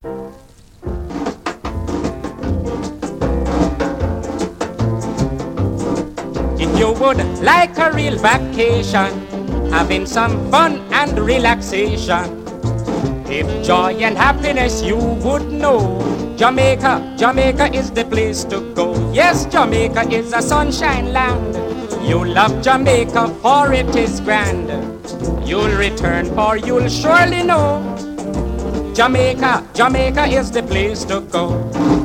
If you would like a real vacation, having some fun and relaxation, if joy and happiness you would know, Jamaica is the place to go. Yes, Jamaica is a sunshine land. You'll love Jamaica for it is grand. You'll return for you'll surely know, Jamaica is the place to go.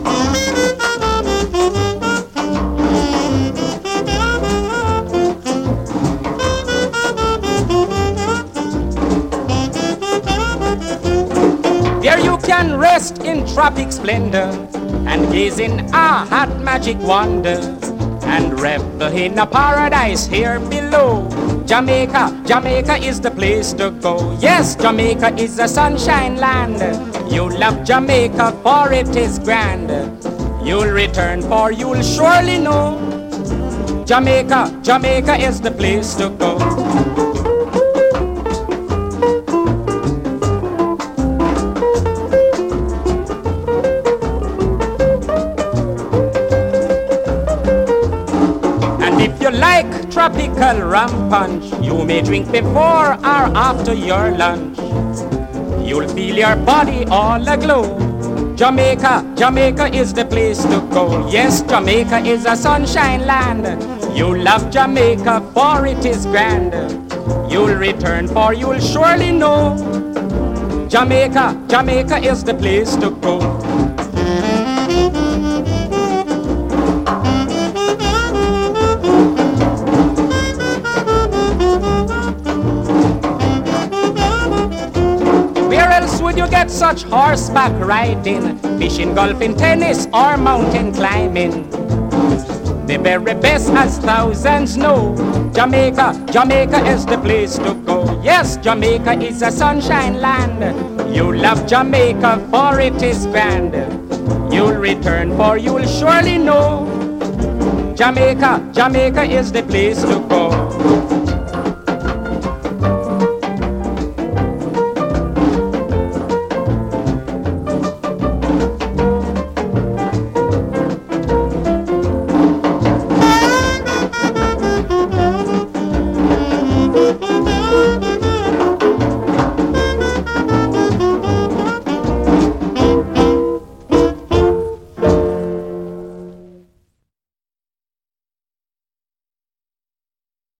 There you can rest in tropic splendor and gaze in at magic wonder and revel in a paradise here below. Jamaica is the place to go. Yes, Jamaica is a sunshine land. You love Jamaica for it is grand. You'll return for you'll surely know, Jamaica is the place to go. Like tropical rum punch, you may drink before or after your lunch. You'll feel your body all aglow. Jamaica is the place to go. Yes, Jamaica is a sunshine land. You love Jamaica for it is grand. You'll return for you'll surely know, Jamaica is the place to go. Would you get such horseback riding, fishing, golfing, tennis, or mountain climbing? The very best, as thousands know, Jamaica is the place to go. Yes, Jamaica is a sunshine land. You love Jamaica for it is grand. You'll return for you'll surely know, Jamaica is the place to go.